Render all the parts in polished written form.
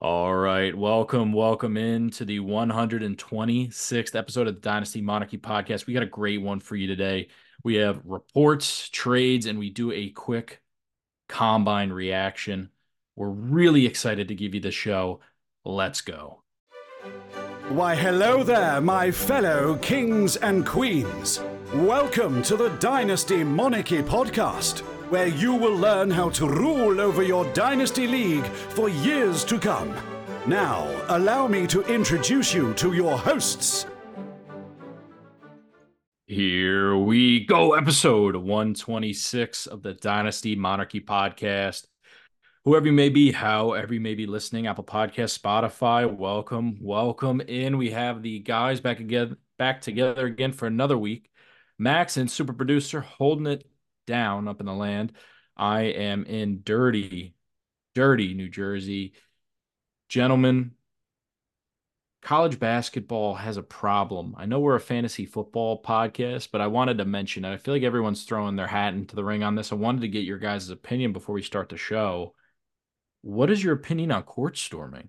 All right, welcome into the 126th episode of the Dynasty Monarchy podcast. We got a great one for you today. We have reports, trades, and we do a quick combine reaction. We're really excited to give you the show. Let's go. Why, hello there, my fellow kings and queens. Welcome to the Dynasty Monarchy podcast, where you will learn how to rule over your Dynasty League for years to come. Now, allow me to introduce you to your hosts. Here we go, episode 126 of the Dynasty Monarchy podcast. Whoever you may be, however you may be listening, Apple Podcast, Spotify, welcome in. We have the guys back together again for another week. Max and super producer holding it down up in the land. I am in dirty New Jersey. Gentlemen, college basketball has a problem. I know we're a fantasy football podcast, but I wanted to mention it. I feel like everyone's throwing their hat into the ring on this. I wanted to get your guys' opinion before we start the show. What is your opinion on court storming?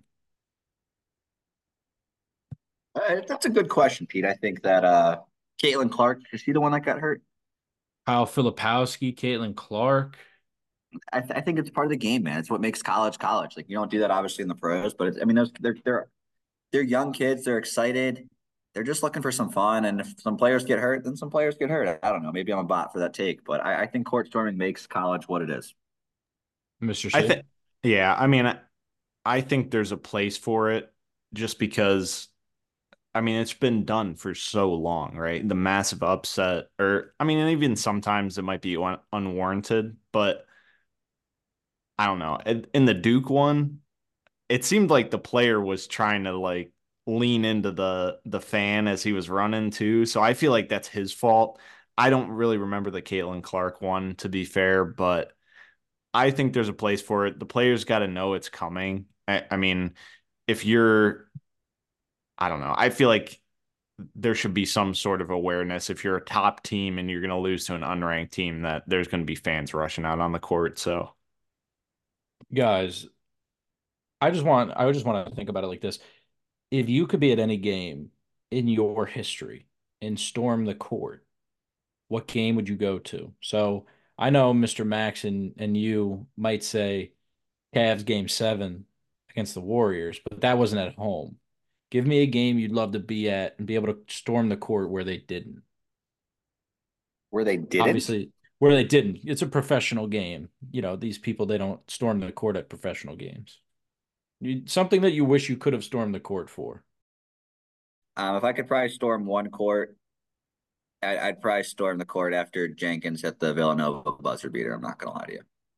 That's a good question, Pete. I think that Caitlin Clark, is she the one that got hurt? Kyle Filipowski, Caitlin Clark. I think it's part of the game, man. It's what makes college college. Like you don't do that obviously in the pros, but I mean, they're young kids. They're excited. They're just looking for some fun. And if some players get hurt, then some players get hurt. I don't know. Maybe I'm a bot for that take, but I think court storming makes college what it is. Mr. I C. think, yeah, I mean, I think there's a place for it just because, I mean, it's been done for so long, right? The massive upset, or, I mean, and even sometimes it might be unwarranted, but I don't know. In the Duke one, it seemed like the player was trying to like lean into the fan as he was running too. So I feel like that's his fault. I don't really remember the Caitlin Clark one, to be fair, but I think there's a place for it. The players got to know it's coming. I mean, if you're, I don't know, I feel like there should be some sort of awareness if you're a top team and you're going to lose to an unranked team that there's going to be fans rushing out on the court. So, Guys, I just want to think about it like this. If you could be at any game in your history and storm the court, what game would you go to? So I know Mr. Max and you might say Cavs game 7 against the Warriors, but that wasn't at home. Give me a game you'd love to be at and be able to storm the court where they didn't. Where they didn't. Obviously, where they didn't. It's a professional game. You know, these people, they don't storm the court at professional games. Something that you wish you could have stormed the court for. If I could probably storm one court, I'd probably storm the court after Jenkins hit the Villanova buzzer beater. I'm not gonna lie to you.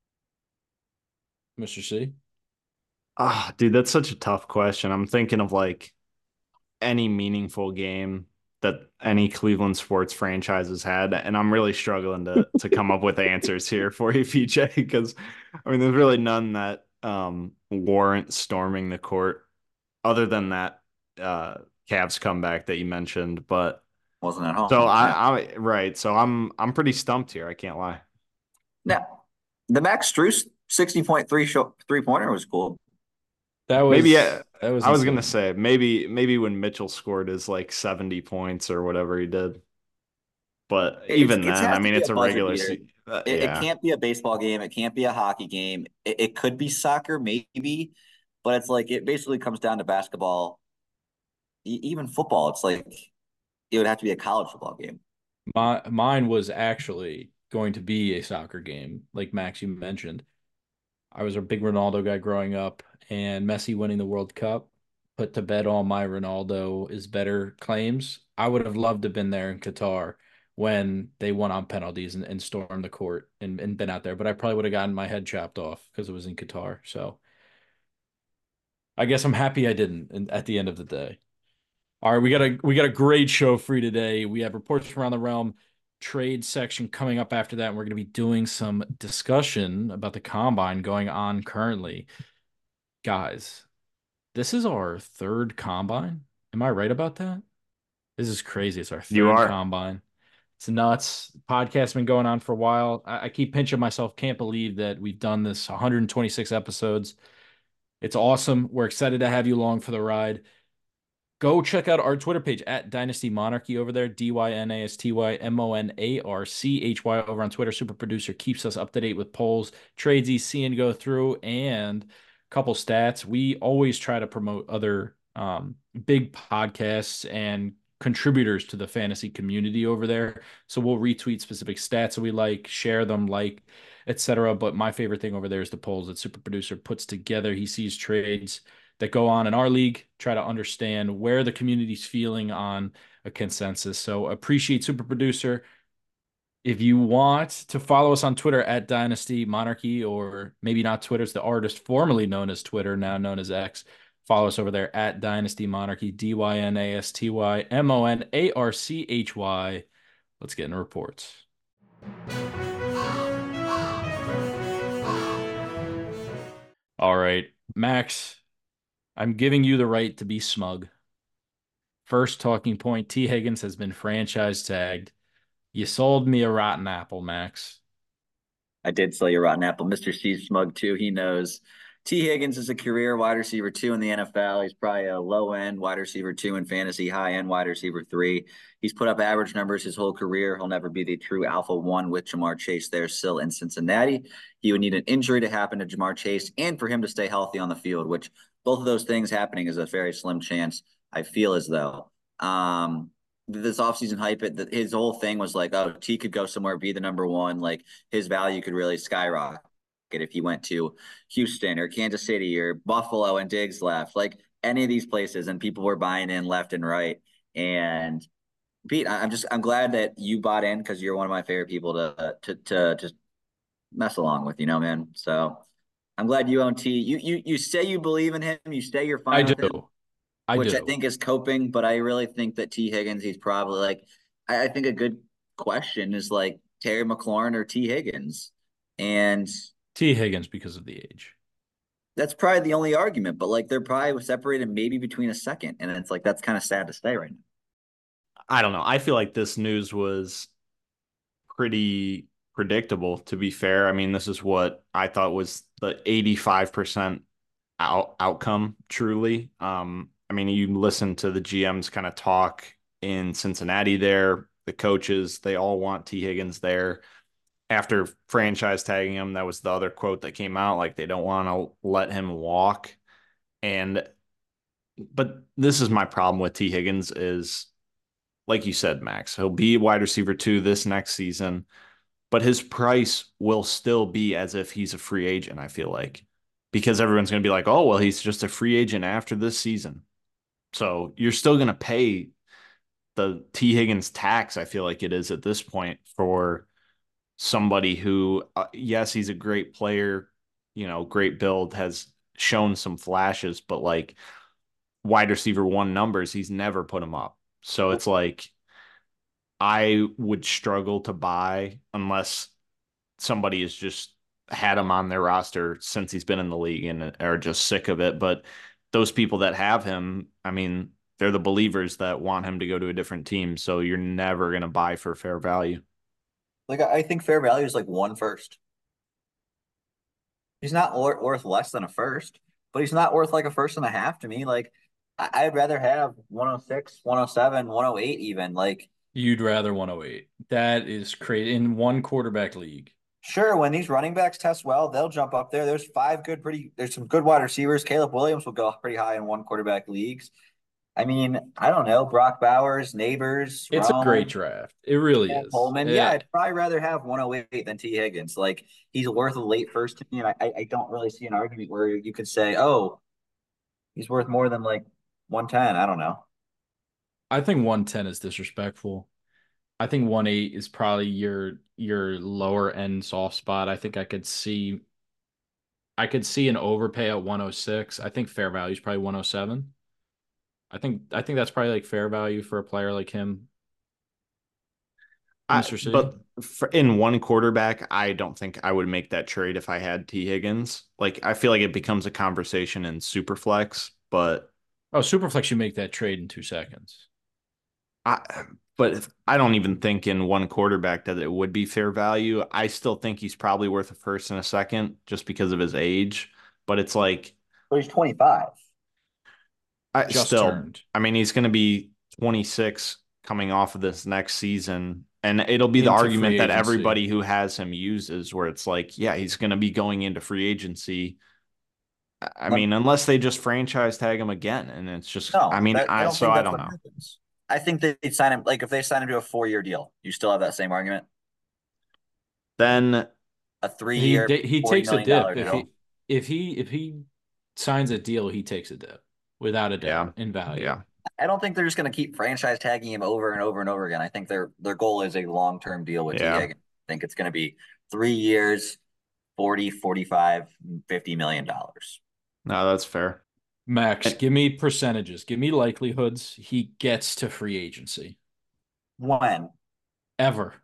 Mr. C. dude, that's such a tough question. I'm thinking of like any meaningful game that any Cleveland sports franchise has had, and I'm really struggling to come up with answers here for you, PJ, because I mean, there's really none that warrant storming the court other than that Cavs comeback that you mentioned. But Wasn't at home. so Yeah. I right, so I'm pretty stumped here. I can't lie. Now, the Max Strus 60.3 three-pointer was cool. That was Maybe yeah, that was I was insane. gonna say maybe when Mitchell scored his like 70 points or whatever he did. But even It then, has I to mean, be it's a a buzzer regular beater. season. It Yeah. can't be a baseball game. It can't be a hockey game. It could be soccer, maybe, but it's like it basically comes down to basketball. Even football, it's like it would have to be a college football game. Mine was actually going to be a soccer game, like Max, you mentioned. I was a big Ronaldo guy growing up, and Messi winning the World Cup put to bed all my Ronaldo is better claims. I would have loved to have been there in Qatar when they won on penalties and stormed the court and been out there, but I probably would have gotten my head chopped off because it was in Qatar. So I guess I'm happy I didn't at the end of the day. All right, we got a great show for you today. We have reports from around the realm, trade section coming up after that, and we're going to be doing some discussion about the combine going on currently. Guys, this is our third combine. Am I right about that? This is crazy. It's our You third are. combine. It's nuts. Podcast's been going on for a while. I keep pinching myself. Can't believe that we've done this 126 episodes. It's awesome. We're excited to have you along for the ride. Go check out our Twitter page at Dynasty Monarchy over there, DYNASTYMONARCHY over on Twitter. Super producer keeps us up to date with polls, trades he's seeing go through, and a couple stats. We always try to promote other big podcasts and contributors to the fantasy community over there. So we'll retweet specific stats that we like, share them, etc. But my favorite thing over there is the polls that Super Producer puts together. He sees trades that go on in our league, try to understand where the community's feeling on a consensus. So appreciate Super Producer. If you want to follow us on Twitter at Dynasty Monarchy, or maybe not Twitter, it's the artist formerly known as Twitter, now known as X. Follow us over there at Dynasty Monarchy, DYNASTYMONARCHY. Let's get into reports. All right, Max, I'm giving you the right to be smug. First talking point, T. Higgins has been franchise tagged. You sold me a rotten apple, Max. I did sell you a rotten apple. Mr. Steve Smug, too. He knows T. Higgins is a career wide receiver 2 in the NFL. He's probably a low end wide receiver 2 in fantasy, high end wide receiver 3. He's put up average numbers his whole career. He'll never be the true alpha 1 with Ja'Marr Chase there still in Cincinnati. He would need an injury to happen to Ja'Marr Chase and for him to stay healthy on the field, which both of those things happening is a very slim chance, I feel as though. This offseason hype, his whole thing was like, oh, T could go somewhere, be the number 1. Like his value could really skyrocket if he went to Houston or Kansas City or Buffalo and Diggs left, like any of these places, and people were buying in left and right. And Pete, I'm glad that you bought in because you're one of my favorite people to just mess along with, man. So I'm glad you own T. You say you believe in him, you say you're I fine with him, do. I which I do. think is coping, but I really think that T. Higgins, he's probably like, I think a good question is like Terry McLaurin or T. Higgins. And T. Higgins because of the age. that's probably the only argument, but like they're probably separated maybe between a second. And it's like, that's kind of sad to say right now. I don't know. I feel like this news was pretty predictable, to be fair. I mean, this is what I thought was the 85% outcome, truly. I mean, you listen to the GMs kind of talk in Cincinnati there, the coaches, they all want T. Higgins there. After franchise tagging him, that was the other quote that came out, like they don't want to let him walk. But this is my problem with T. Higgins is, like you said, Max, he'll be wide receiver 2 this next season, but his price will still be as if he's a free agent, I feel like, because everyone's going to be like, oh, well, he's just a free agent after this season. So you're still going to pay the T. Higgins tax, I feel like it is at this point, for somebody who, yes, he's a great player, great build, has shown some flashes, but like wide receiver 1 numbers, he's never put them up. So it's like I would struggle to buy unless somebody has just had him on their roster since he's been in the league and are just sick of it. But those people that have him, I mean, they're the believers that want him to go to a different team. So you're never going to buy for fair value. Like, I think fair value is like 1 first. He's not worth less than a first, but he's not worth like a first and a half to me. Like, I'd rather have 106, 107, 108 even. Like, You'd rather 108. That is crazy. In one quarterback league. sure, when these running backs test well, they'll jump up there. There's some good wide receivers. Caleb Williams will go pretty high in one quarterback leagues. I mean, I don't know. Brock Bowers, Neighbors, It's a great Rome, draft. It really is. Coleman. Yeah, I'd probably rather have 108 than T. Higgins. Like, he's worth a late first to me. And I don't really see an argument where you could say, oh, he's worth more than like 110. I don't know. I think 110 is disrespectful. I think 1.8 is probably your lower end soft spot. I could see an overpay at 106. I think fair value is probably 107. I think that's probably like fair value for a player like him, Mr. C. But in one quarterback, I don't think I would make that trade if I had T. Higgins. Like, I feel like it becomes a conversation in Superflex, but Oh, Superflex, you make that trade in 2 seconds. I but I don't even think in one quarterback that it would be fair value. I still think he's probably worth a first and a second just because of his age. But it's like But he's 25. I Just still, turned I mean, he's going to be 26 coming off of this next season. And it'll be the into free argument that agency. everybody who has him uses, where it's like, yeah, he's going to be going into free agency. I Let- mean, unless they just franchise tag him again. And it's just, I No, mean, I don't so think I that's don't what know. happens. I think they'd sign him like if they sign him to a 4 year deal, you still have that same argument. Then, A 3 year, He $40 takes a million dip deal. if he signs a deal, he takes a dip without a doubt yeah, in value. yeah. I don't think they're just going to keep franchise tagging him over and over and over again. I think their goal is a long term deal with T. Yeah. Higgins. I think it's going to be 3 years, 40, 45, $50 million. No, that's fair. Max, And give me percentages. Give me likelihoods he gets to free agency When? ever.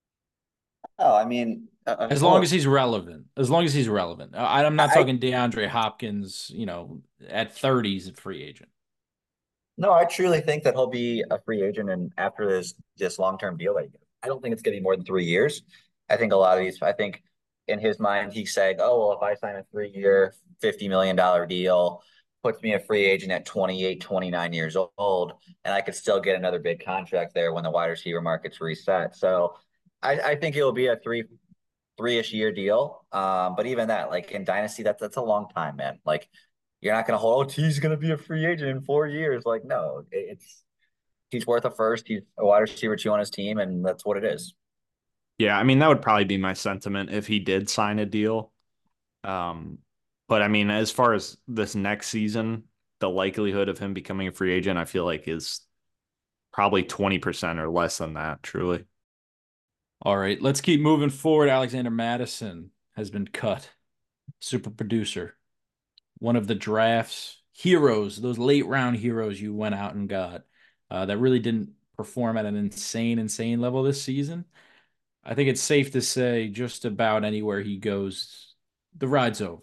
Oh, I mean, As long as unfortunately, he's relevant. As long as he's relevant. I'm not I talking DeAndre Hopkins, at 30s a free agent. no, I truly think that he'll be a free agent, and after this long term deal that he gets, I don't think it's going to be more than 3 years. I think a lot of these. I think in his mind, he's saying, "Oh well, if I sign a 3 year, $50 million deal, puts me a free agent at 28, 29 years old, and I could still get another big contract there when the wide receiver market's reset." So, I think it will be a three-ish year deal. But even that, like in Dynasty, that's a long time, man. Like you're not gonna hold, oh, he's gonna be a free agent in 4 years. Like, no, it's he's worth a first, he's a wide receiver two on his team, and that's what it is. yeah, I mean, that would probably be my sentiment if he did sign a deal. Um, but I mean, as far as this next season, the likelihood of him becoming a free agent, I feel like is probably 20% or less than that, truly. All right, let's keep moving forward. Alexander Madison has been cut. Super producer. One of the draft's heroes, those late round heroes you went out and got that really didn't perform at an insane level this season. I think it's safe to say just about anywhere he goes, the ride's over.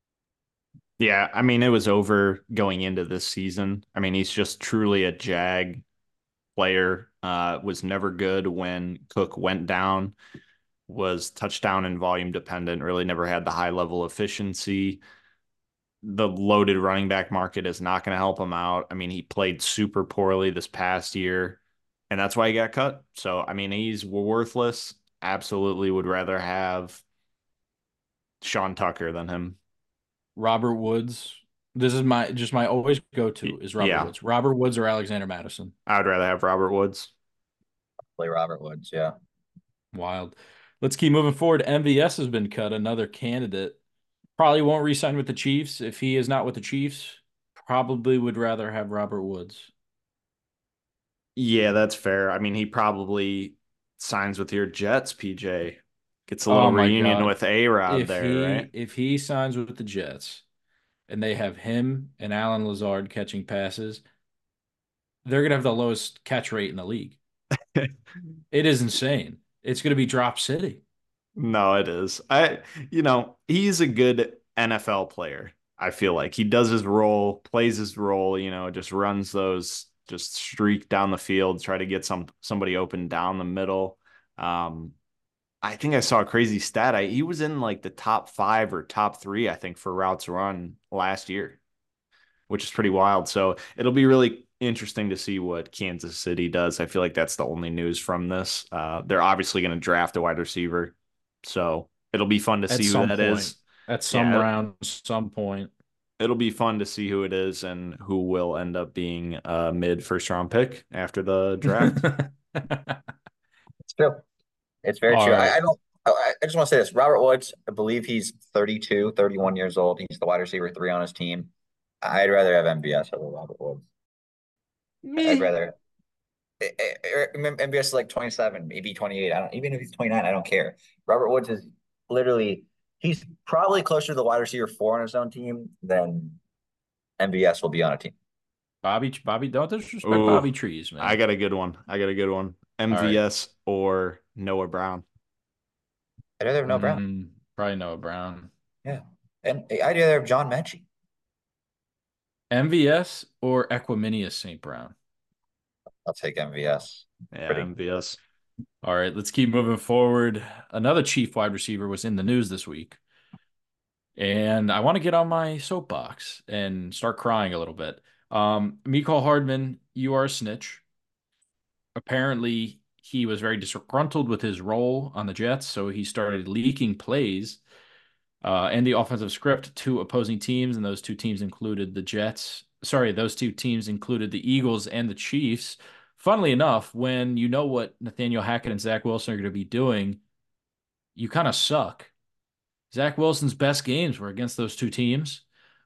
Yeah, I mean, it was over going into this season. I mean, he's just truly a Jag player. Was never good when Cook went down, was touchdown and volume dependent, really never had the high level efficiency. The loaded running back market is not going to help him out. I mean, he played super poorly this past year, and that's why he got cut. So, I mean, he's worthless. Absolutely would rather have Sean Tucker than him. Robert Woods. This is my always go to is Robert Yeah, Woods. Robert Woods or Alexander Madison. I would rather have Robert Woods. Play Robert Woods, yeah. Wild. Let's keep moving forward. MVS has been cut, another candidate. Probably won't re-sign with the Chiefs. If he is not with the Chiefs, probably would rather have Robert Woods. Yeah, that's fair. I mean, he probably signs with your Jets, PJ. Gets a little Oh my reunion God. with A-Rod If there, he right? if he signs with the Jets and they have him and Alan Lazard catching passes, they're gonna have the lowest catch rate in the league. It is insane. It's gonna be drop city. No, it is. He's a good NFL player. I feel like he does his role, plays his role, just runs those, just streak down the field, try to get somebody open down the middle. Um, I think I saw a crazy stat. He was in like the top 5 or top 3, I think, for routes run last year, which is pretty wild. So it'll be really interesting to see what Kansas City does. I feel like that's the only news from this. They're obviously going to draft a wide receiver, so it'll be fun to At see who some that point. is. At some Yeah, round, some point. it'll be fun to see who it is and who will end up being a mid first round pick after the draft. It's true. It's very All true. right. I don't. I just want to say this. Robert Woods, I believe he's 32, 31 years old. He's the wide receiver three on his team. I'd rather have MBS over Robert Woods. I'd Meh. rather MBS is like 27, maybe 28. I don't even if he's 29, I don't care. Robert Woods is literally he's probably closer to the wide receiver four on his own team than MBS will be on a team. Bobby, don't disrespect Ooh, Bobby Trees, I man. got a good one. I got a good one. All right. MVS or Noah Brown. I'd rather have no Brown. Probably Noah Brown. Yeah. And I'd rather have John Mechie. MVS or Equiminius St. Brown. I'll take MVS. Yeah, Pretty. MVS. All right, let's keep moving forward. Another Chief wide receiver was in the news this week. And I want to get on my soapbox and start crying a little bit. Mecole Hardman, you are a snitch. Apparently, he was very disgruntled with his role on the Jets, so he started leaking plays and the offensive script to opposing teams, and those two teams included the Jets. Sorry, those two teams included the Eagles and the Chiefs. Funnily enough, when you know what Nathaniel Hackett and Zach Wilson are going to be doing, you kind of suck. Zach Wilson's best games were against those two teams.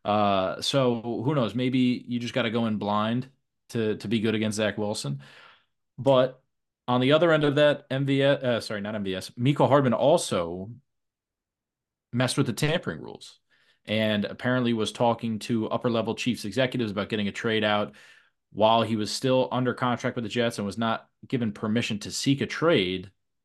So who knows? Maybe you just got to go in blind to be good against Zach Wilson. But on the other end of that, MVS, sorry, not MVS, Mecole Hardman also messed with the tampering rules and apparently was talking to upper level Chiefs executives about getting a trade out while he was still under contract with the Jets and was not given permission to seek a trade.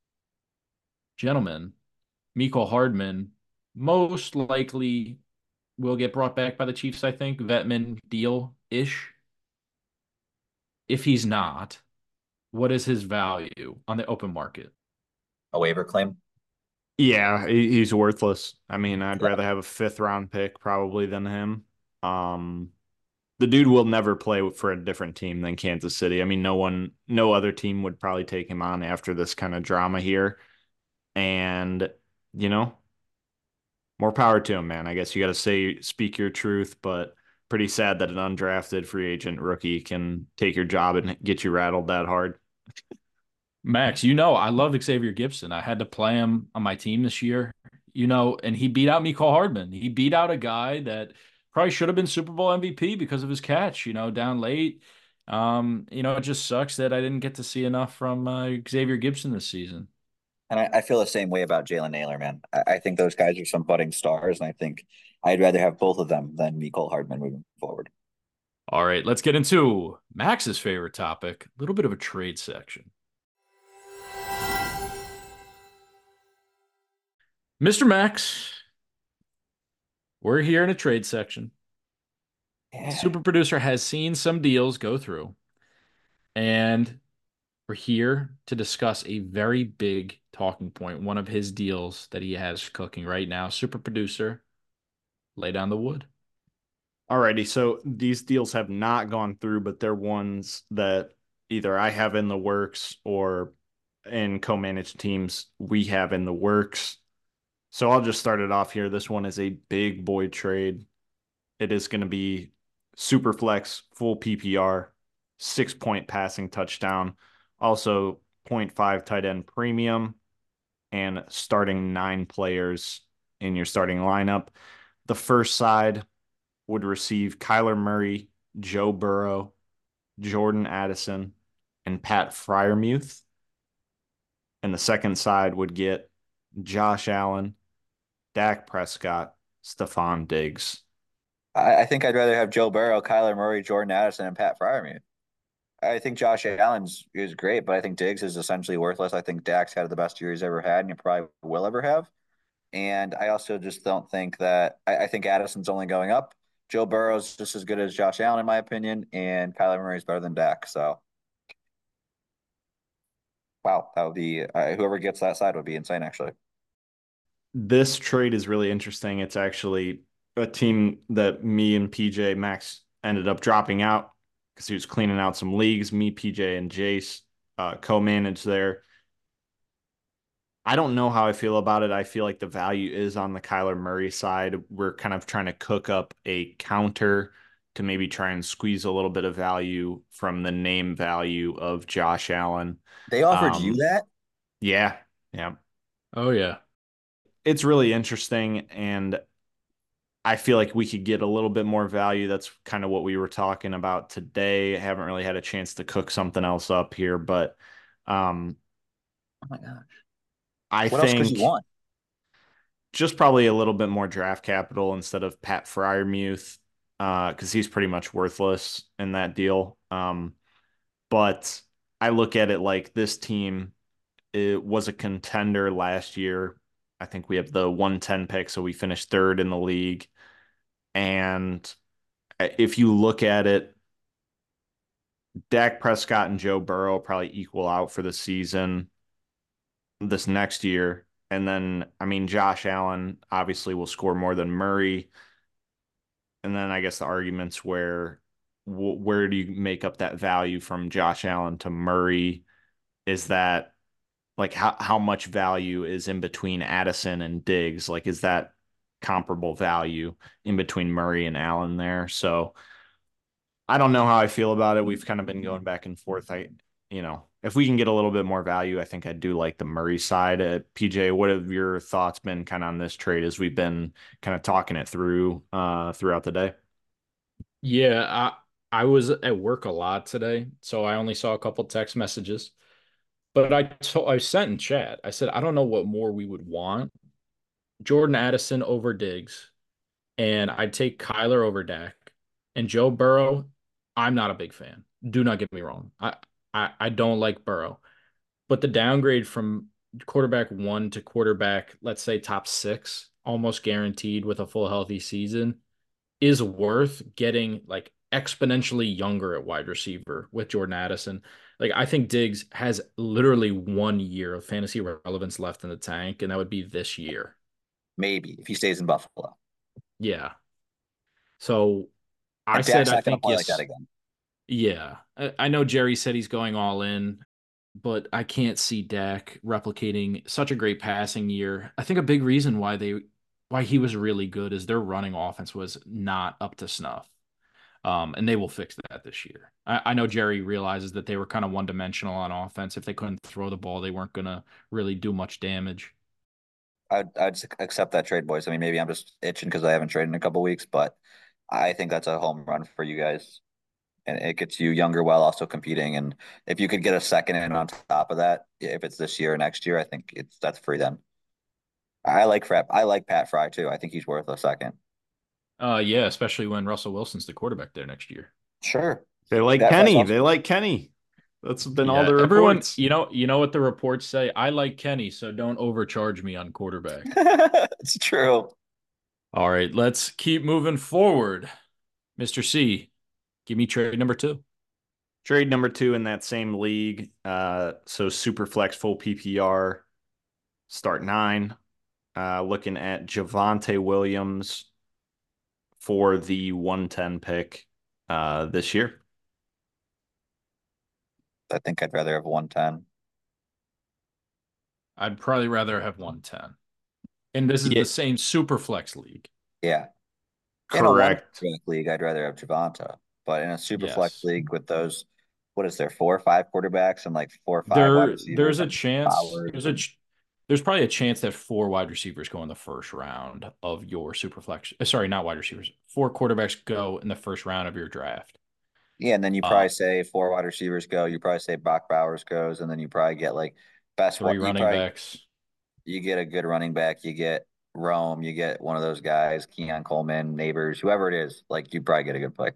Gentlemen, Mecole Hardman most likely will get brought back by the Chiefs, I think. Vetman deal-ish. If he's not, what is his value on the open market? A waiver claim. Yeah, he's worthless. I mean, I'd Yeah. rather have a fifth round pick probably than him. The dude will never play for a different team than Kansas City. I mean, no other team would probably take him on after this kind of drama here. And, you know, more power to him, man. I guess you got to speak your truth, but pretty sad that an undrafted free agent rookie can take your job and get you rattled that hard. Max, you know, I love Xavier Gibson. I had to play him on my team this year, you know, and he beat out Mecole Hardman. He beat out a guy that probably should have been Super Bowl MVP because of his catch, you know, down late. You know, it just sucks that I didn't get to see enough from Xavier Gibson this season. And I feel the same way about Jalen Naylor, man. I think those guys are some budding stars, and I think I'd rather have both of them than Mecole Hardman moving forward. All right, let's get into Max's favorite topic, a little bit of a trade section. Mr. Max, we're here in a trade section. Yeah. Super producer has seen some deals go through, and we're here to discuss a very big talking point, one of his deals that he has cooking right now. Super producer, lay down the wood. Alrighty, so these deals have not gone through, but they're ones that either I have in the works or in co-managed teams we have in the works. So I'll just start it off here. This one is a big boy trade. It is going to be super flex, full PPR, 6-point passing touchdown, also zero point 0.5 tight end premium, and starting 9 players in your starting lineup. The first side would receive Kyler Murray, Joe Burrow, Jordan Addison, and Pat Freiermuth. And the second side would get Josh Allen, Dak Prescott, Stephon Diggs. I think I'd rather have Joe Burrow, Kyler Murray, Jordan Addison, and Pat Freiermuth. I think Josh Allen's is great, but I think Diggs is essentially worthless. I think Dak's had the best year he's ever had, and he probably will ever have. And I also just don't think that I think Addison's only going up. Joe Burrow's just as good as Josh Allen, in my opinion, and Kyler Murray's better than Dak. So, wow, that would be whoever gets that side would be insane, actually. This trade is really interesting. It's actually a team that me and PJ Max ended up dropping out because he was cleaning out some leagues. Me, PJ, and Jace co-managed there. I don't know how I feel about it. I feel like the value is on the Kyler Murray side. We're kind of trying to cook up a counter to maybe try and squeeze a little bit of value from the name value of Josh Allen. They offered you Um, that? yeah, yeah. Oh, yeah. It's really interesting, and I feel like we could get a little bit more value. That's kind of what we were talking about today. I haven't really had a chance to cook something else up here, but um, Oh my gosh. I What else could you think want? just probably a little bit more draft capital instead of Pat Freiermuth, because he's pretty much worthless in that deal. But I look at it like this team, it was a contender last year. I think we have the 110 pick, so we finished third in the league. And if you look at it, Dak Prescott and Joe Burrow probably equal out for the season this next year. And then, I mean, Josh Allen obviously will score more than Murray. And then I guess the arguments where do you make up that value from Josh Allen to Murray? Is that like how much value is in between Addison and Diggs? Like, is that comparable value in between Murray and Allen there? So I don't know how I feel about it. We've kind of been going back and forth. If we can get a little bit more value, I think I do like the Murray side. PJ, what have your thoughts been kind of on this trade as we've been kind of talking it through throughout the day? Yeah, I was at work a lot today, so I only saw a couple text messages. But I sent in chat. I said I don't know what more we would want. Jordan Addison over Diggs, and I'd take Kyler over Dak. And Joe Burrow, I'm not a big fan. Do not get me wrong. I don't like Burrow. But the downgrade from quarterback one to quarterback, let's say top six, almost guaranteed with a full healthy season, is worth getting like exponentially younger at wide receiver with Jordan Addison. Like I think Diggs has literally 1 year of fantasy relevance left in the tank, and that would be this year. Maybe if he stays in Buffalo. Yeah. So I And said Dak's I not going to think play like that yes. again. Yeah. I know Jerry said he's going all in, but I can't see Dak replicating such a great passing year. I think a big reason why he was really good is their running offense was not up to snuff. And they will fix that this year. I know Jerry realizes that they were kind of one dimensional on offense. If they couldn't throw the ball, they weren't going to really do much damage. I'd accept that trade, boys. I mean, maybe I'm just itching because I haven't traded in a couple weeks, but I think that's a home run for you guys. And it gets you younger while also competing. And if you could get a second in on top of that, if it's this year or next year, I think that's free then. I like Pat Fry too. I think he's worth a second. Yeah, especially when Russell Wilson's the quarterback there next year. Sure. They like Pat Fry's Kenny. also They like Kenny. That's been all Yeah, the everyone, reports. you know what the reports say. I like Kenny, so don't overcharge me on quarterback. it's true. All right, let's keep moving forward. Mr. C, give me trade number two. Trade number two in that same league. So super flex full PPR, start nine. Looking at Javonte Williams for the 110 pick this year. I think I'd rather have 110. I'd probably rather have 110. And this is Yeah, the same super flex league. Yeah. In a one correct. quarterback league, I'd rather have Javonta. But in a super flex Yes. league with those, what is there, 4 or 5 quarterbacks and like 4 or 5 wide There's receivers a and chance Powers and there's probably a chance that four wide receivers go in the first round of your super flex. Sorry, not wide receivers. Four quarterbacks go in the first round of your draft. yeah, and then you Uh, probably say 4 wide receivers go. You probably say Brock Bowers goes, and then you probably get like best one. three running backs. You get a good running back. You get Rome. You get one of those guys, Keon Coleman, Neighbors, whoever it is. Like you probably get a good play.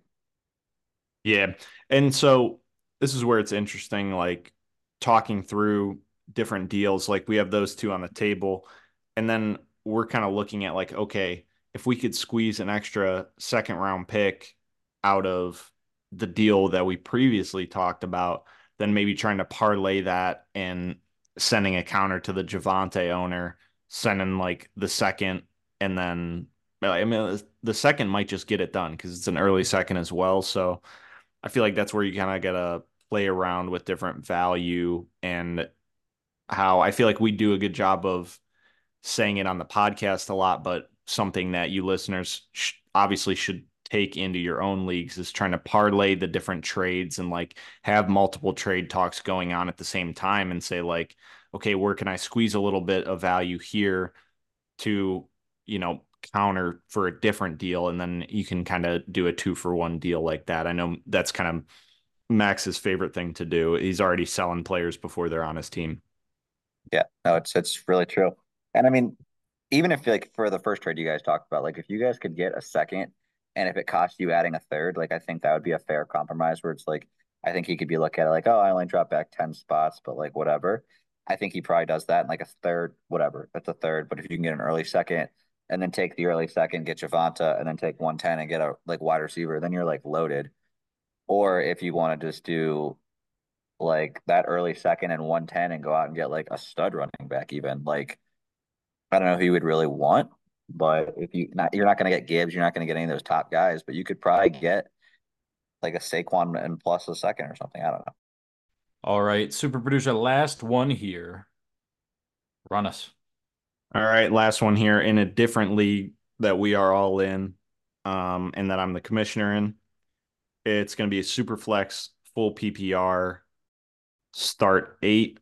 Yeah. And so this is where it's interesting, like talking through different deals. Like we have those two on the table. And then we're kind of looking at like, okay, if we could squeeze an extra second round pick out of the deal that we previously talked about, then maybe trying to parlay that and sending a counter to the Javante owner, sending like the second, and then I mean the second might just get it done because it's an early second as well. So I feel like that's where you kind of gotta play around with different value and how I feel like we do a good job of saying it on the podcast a lot, but something that you listeners obviously should take into your own leagues is trying to parlay the different trades and like have multiple trade talks going on at the same time and say like, okay, where can I squeeze a little bit of value here to, you know, counter for a different deal, and then you can kind of do a 2-for-1 deal like that. I know that's kind of Max's favorite thing to do. He's already selling players before they're on his team. Yeah, no, it's really true. And I mean, even if like for the first trade you guys talked about, like if you guys could get a second and if it cost you adding a third, like I think that would be a fair compromise where it's like I think he could be looking at it like, oh, I only dropped back 10 spots, but like whatever. I think he probably does that in like a third, whatever. That's a third. But if you can get an early second and then take the early second, get Javonta, and then take 110 and get a like wide receiver, then you're like loaded. Or if you want to just do like that early second and 110 and go out and get like a stud running back, even like I don't know who you would really want, but if you're not going to get Gibbs, you're not going to get any of those top guys, but you could probably get like a Saquon and plus a second or something. I don't know. All right, super producer, last one here. Run us. All right, last one here in a different league that we are all in, and that I'm the commissioner in. It's going to be a super flex, full PPR, start eight.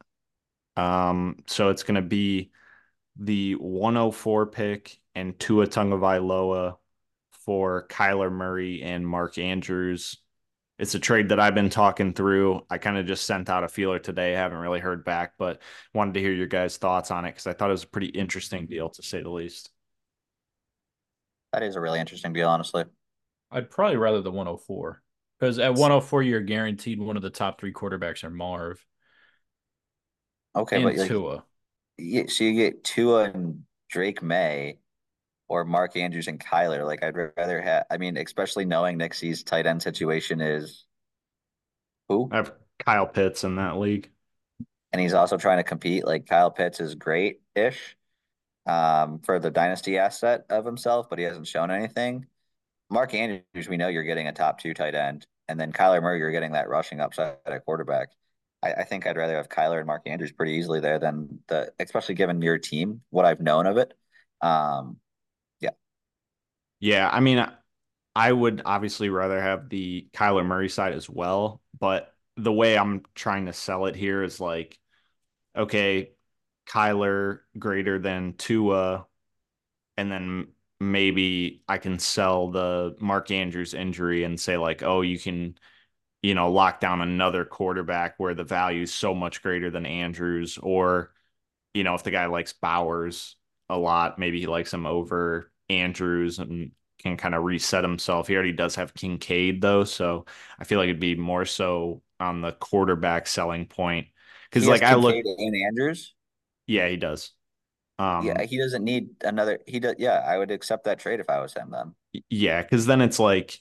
So it's going to be the 104 pick and Tua Tagovailoa for Kyler Murray and Mark Andrews. It's a trade that I've been talking through. I kind of just sent out a feeler today. I haven't really heard back, but wanted to hear your guys' thoughts on it because I thought it was a pretty interesting deal to say the least. That is a really interesting deal, honestly. I'd probably rather the 104 because at 104 you're guaranteed one of the top three quarterbacks are Marv Okay, and but like, Tua. so you get Tua and Drake May or Mark Andrews and Kyler. Like, I'd rather have. I mean, especially knowing Nixie's tight end situation is who, I have Kyle Pitts in that league. and he's also trying to compete. Like, Kyle Pitts is great-ish for the dynasty asset of himself, but he hasn't shown anything. Mark Andrews, we know you're getting a top two tight end, and then Kyler Murray, you're getting that rushing upside at quarterback. I think I'd rather have Kyler and Mark Andrews pretty easily there than especially given your team, what I've known of it. Um, yeah, Yeah, I mean, I would obviously rather have the Kyler Murray side as well, but the way I'm trying to sell it here is like, okay, Kyler greater than Tua, and then maybe I can sell the Mark Andrews injury and say like, oh, you can, lock down another quarterback where the value is so much greater than Andrews, or if the guy likes Bowers a lot, maybe he likes him over Andrews and can kind of reset himself. He already does have Kincaid though, so I feel like it'd be more so on the quarterback selling point. Because he has like I Kincaid look, and Andrews. yeah, he does. Yeah, Um, he doesn't need another. He does. Yeah, I would accept that trade if I was him. Then yeah, because then it's like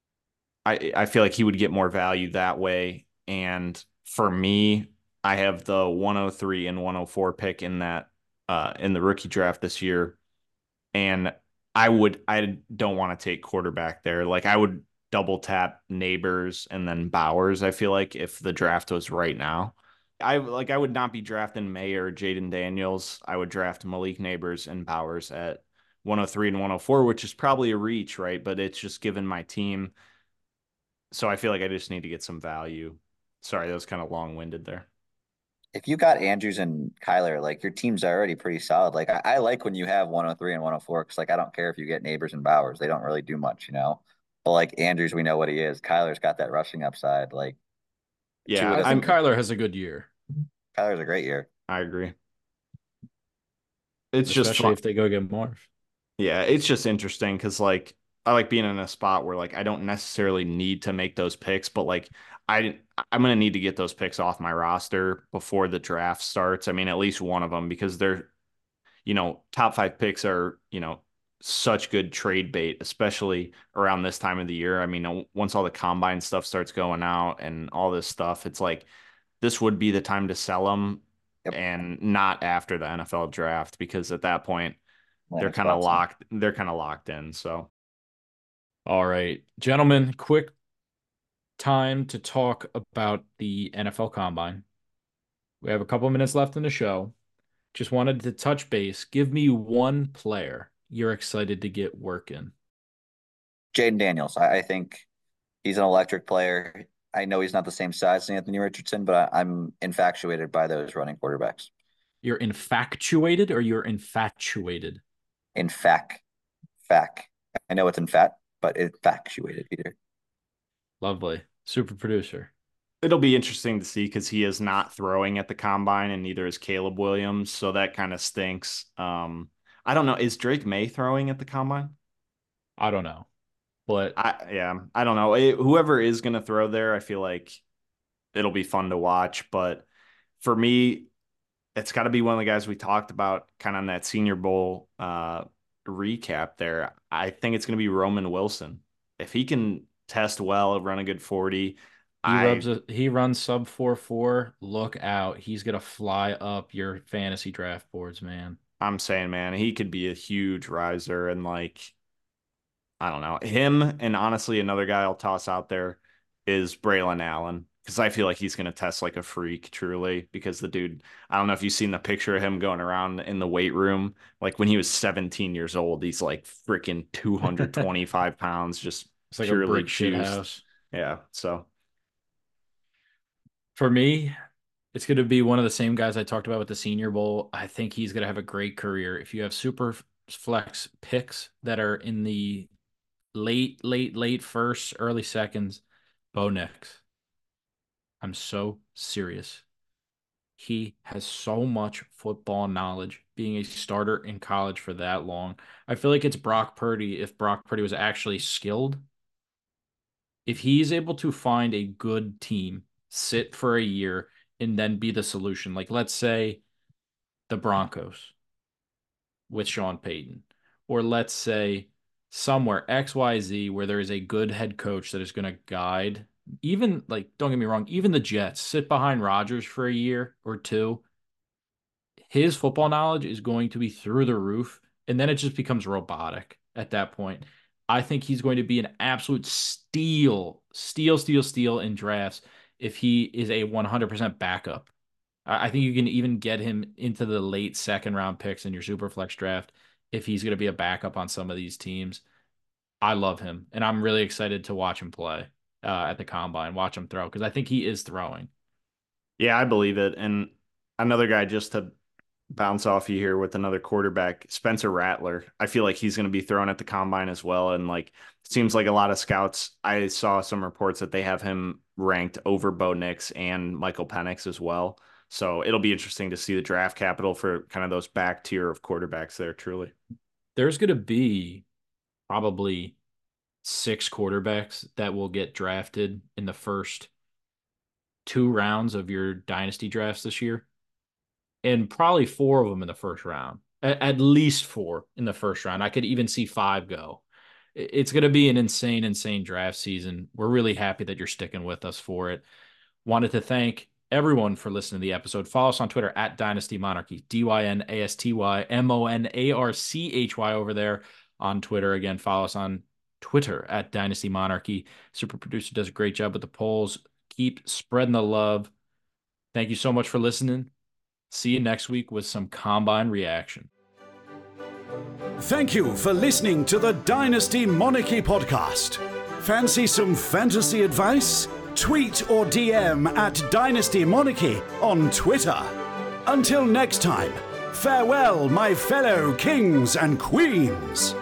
I feel like he would get more value that way. And for me, I have the 103 and 104 pick in that in the rookie draft this year. And I don't want to take quarterback there. Like I would double tap Neighbors and then Bowers, I feel like if the draft was right now. I would not be drafting May or Jaden Daniels. I would draft Malik Neighbors and Bowers at 103 and 104, which is probably a reach, right? But it's just given my team. So I feel like I just need to get some value. Sorry, that was kind of long-winded there. if you got Andrews and Kyler, like your team's already pretty solid. Like I like when you have 103 and 104 because like I don't care if you get Neighbors and Bowers, they don't really do much. But like Andrews, we know what he is. Kyler's got that rushing upside. Like Yeah, Tua I think doesn't. Kyler has a good year, Kyler's a great year. I agree. It's just especially fun. if they go get Marv. Yeah, it's just interesting because like I like being in a spot where like I don't necessarily need to make those picks, but like I'm gonna need to get those picks off my roster before the draft starts. I mean, at least one of them because they're top five picks are such good trade bait, especially around this time of the year. I mean, once all the combine stuff starts going out and all this stuff, it's like this would be the time to sell them Yep. and not after the NFL draft because at that point Landing spots. they're kind of locked in. So All right, gentlemen, quick time to talk about the NFL Combine. We have a couple minutes left in the show. Just wanted to touch base. Give me one player you're excited to get working. Jaden Daniels. I think he's an electric player. I know he's not the same size as Anthony Richardson, but I'm infatuated by those running quarterbacks. You're infatuated or you're infatuated? In fact. I know it's in fat, but infatuated, Peter. Lovely. Super producer. it'll be interesting to see because he is not throwing at the combine and neither is Caleb Williams. So that kind of stinks. I don't know. Is Drake May throwing at the combine? I don't know, but I don't know. Whoever is going to throw there, I feel like it'll be fun to watch. But for me, it's got to be one of the guys we talked about kind of on that Senior Bowl recap there. I think it's going to be Roman Wilson. If he can test well, run a good 40, he runs sub 4.4. Look out. He's gonna fly up your fantasy draft boards, man. I'm saying, man, he could be a huge riser. And like, I don't know, him and honestly, another guy I'll toss out there is Braylon Allen. Because I feel like he's going to test like a freak, truly. Because the dude, I don't know if you've seen the picture of him going around in the weight room. Like when he was 17 years old, he's like freaking 225 pounds, just It's like a purely brick shit juiced. house. Yeah. So, For me, it's going to be one of the same guys I talked about with the Senior Bowl. I think he's going to have a great career. If you have super flex picks that are in the late first, early seconds, Bo Nix. I'm so serious. He has so much football knowledge being a starter in college for that long. I feel like it's Brock Purdy if Brock Purdy was actually skilled. If he's able to find a good team, sit for a year, and then be the solution, like let's say the Broncos with Sean Payton, or let's say somewhere XYZ where there is a good head coach that is going to guide, even like, don't get me wrong, even the Jets sit behind Rodgers for a year or two. His football knowledge is going to be through the roof, and then it just becomes robotic at that point. I think he's going to be an absolute steal in drafts if he is a 100% backup. I think you can even get him into the late second round picks in your super flex draft if he's going to be a backup on some of these teams. I love him, and I'm really excited to watch him play at the combine, watch him throw, because I think he is throwing. yeah, I believe it. And another guy just to bounce off you here with another quarterback, Spencer Rattler. I feel like he's going to be thrown at the combine as well. And like, it seems like a lot of scouts, I saw some reports that they have him ranked over Bo Nix and Michael Penix as well. So it'll be interesting to see the draft capital for kind of those back tier of quarterbacks there, truly. There's going to be probably 6 quarterbacks that will get drafted in the first 2 rounds of your dynasty drafts this year, and probably 4 of them in the first round. At least 4 in the first round. I could even see 5 go. It's going to be an insane draft season. We're really happy that you're sticking with us for it. Wanted to thank everyone for listening to the episode. Follow us on Twitter at Dynasty Monarchy, DYNASTY MONARCHY over there on Twitter. Again, follow us on Twitter at Dynasty Monarchy. Super producer does a great job with the polls. Keep spreading the love. Thank you so much for listening. See you next week with some combine reaction. Thank you for listening to the Dynasty Monarchy podcast. Fancy some fantasy advice? Tweet or DM at Dynasty Monarchy on Twitter. Until next time, farewell, my fellow kings and queens.